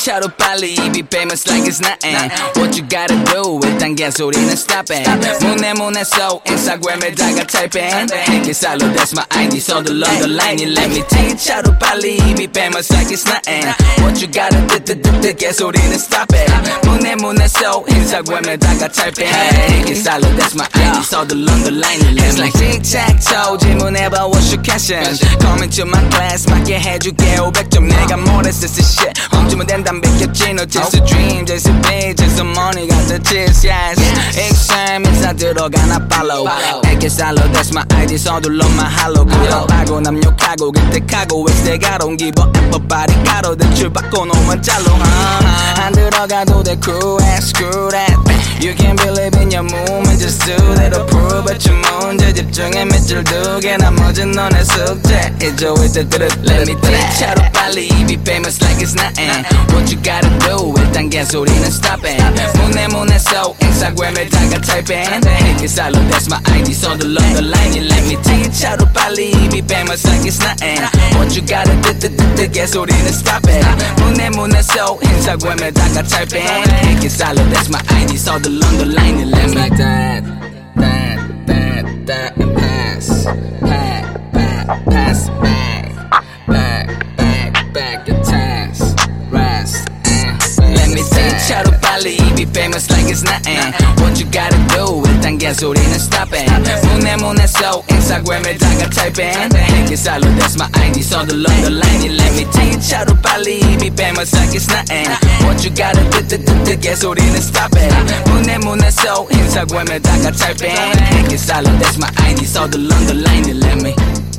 차로 빨리 입이 famous like it's nothing. What you gotta do 일단 개소리는 stop it. 문에 써 인스타그램에다가 typing. 기살로 that's my ID 서둘러 underline it. Let me take 차로 빨리 입이 famous like it's nothing. What you gotta do 개소리는 stop it. 문에 써 인스타그램에다가 typing. 기살로 that's my ID 서둘러 underline it. It's like tic-tac-toe 질문해봐 what's your question. Come into my class 맞게 해줄게 500점 내가 뭐랬어 shit. 멈추면 된단 믿겠지 너 just a dream just a beat just a money got the cheers yes. exam 인사 들어가나 follow. 애기살로 that's my ID 서둘러 mahalo. 구독하고 남 욕하고 기특하고 왜 가로 give up everybody 가로 대출 받고 놓으면 잘로 안 들어가도 돼 crew and screw that. You can believe in your movement just do that or prove it. 좀 문제 집중해 밑줄 두개 나머진 너네 숙제 이제 with the let me take 차로 빨리 입이 famous like it's nothing. What you gotta do 일단 개소리는 stop it. 문에 써 인스타그램에다가 typing. 기살로 that's my ID 서둘러 underline it. Let me take 차로 빨리 입이 famous like it's nothing. What you gotta do 개소리는 stop it. 문에 써 인스타그램에다가 typing. 기살로 that's my ID 서둘러 underline it. Let me like that and pass back your task rest and let me take 차로 빨리 입이 famous like it's nothing. What you gotta do 일단 개소리는 stop it. 문에 써 인스타그램에다가 typing. 기살로 that's my ID 서둘러 underline it. Let me take 차로 빨리 입이 famous like it's nothing. What you gotta do 개소리는 stop it. 문에 써 인스타그램에다가 typing. 기살로 that's my ID 서둘러 underline it. Let me